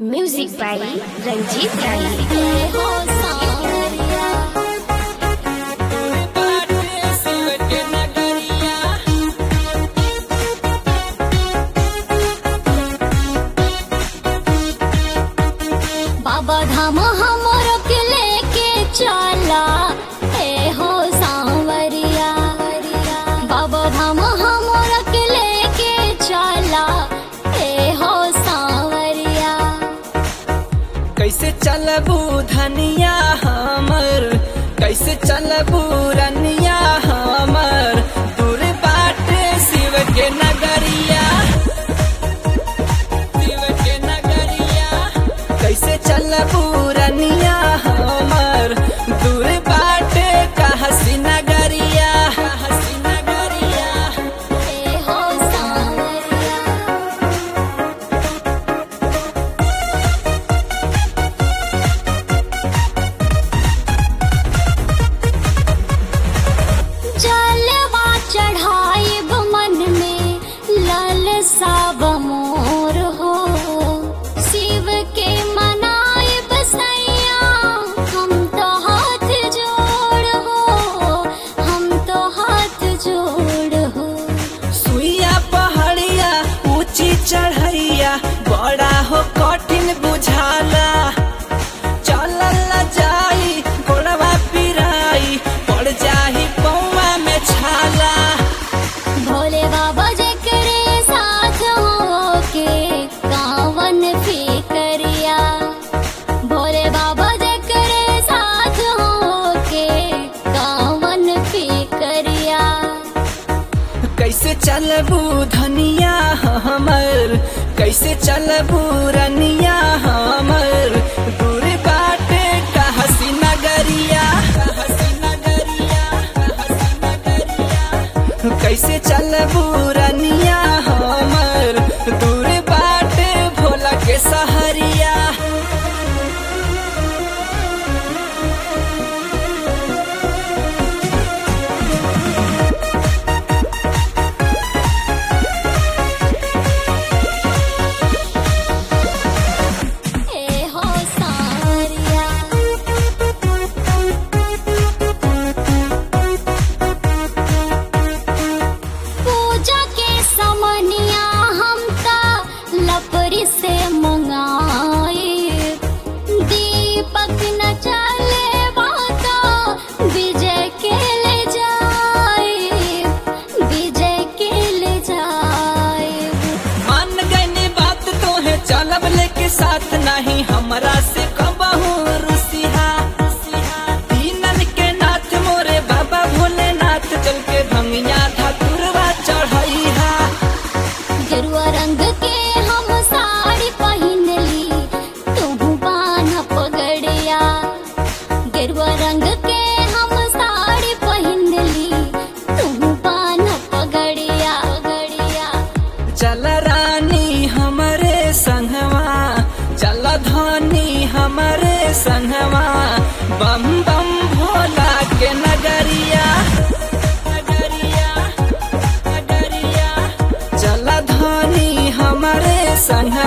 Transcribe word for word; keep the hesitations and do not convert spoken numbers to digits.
Music by Ranjit राय। बाबा धाम हमर के लेके चला ए हो सांवरिया। बाबा धाम हमर के लेके चला ए हो सांवरिया। कैसे चलबू धनिया हमर, कैसे चलबू रनिया हमर, दूर बाटे शिव के नगरिया, शिव के नगरिया। कैसे चलबू रनिया हमर, दूर बाटे कहसी नगरिया, कहसी नगरिया। ए हो सांवरिया। जलवा चढ़ाइब मन में लालसा मोर हो। शिव के मनाइब सैया हम तो हाथ जोड़ हो, हम तो हाथ जोड़ हो। सुइया पहाड़िया ऊंची चढ़ैया बड़ा हो कठिन बुझाला, चलल न जाई गोड़वा पिराई, पड़ जाही पौवा में छाला। भोले बाबा जकरे साथ हो के कावन फिकरिया। भोले बाबा जकरे साथ हो के कावन फिकरिया। कैसे चलबू धनिया हमर, कैसे चलबू रनिया हमर, दूर बाटे कहसी नगरिया, कहसी नगरिया, कहसी नगरिया। कैसे चलबू रनिया हमर, दूर बाटे भोला के सहरिया। ए हो सांवरिया। पूजा के समनिया हम ता लपरी से मंगाए। दीपक न चले बाता विजय के ले जाए, विजय के ले जाए। मान गईनी बात तोहे चलब लेके साथ, नहीं हमरा से कबहू रुसिहा। दीनन के नाथ मोरे बाबा भोलेनाथ, चल के भंगिया धतुरवा चढ़ैहा। गेरुआ रंग के हम साड़ी पहिन ली, तू बान पगड़िया। गेरुआ रंग के हम साड़ी पहिन ली, तू बान पगड़िया, पगड़िया। चल रानी हमरे संगवा, चल धनी हमरे संगवा, बम बम भोला के नगरिया, नगरिया, नगरिया। चल धनी हमरे संग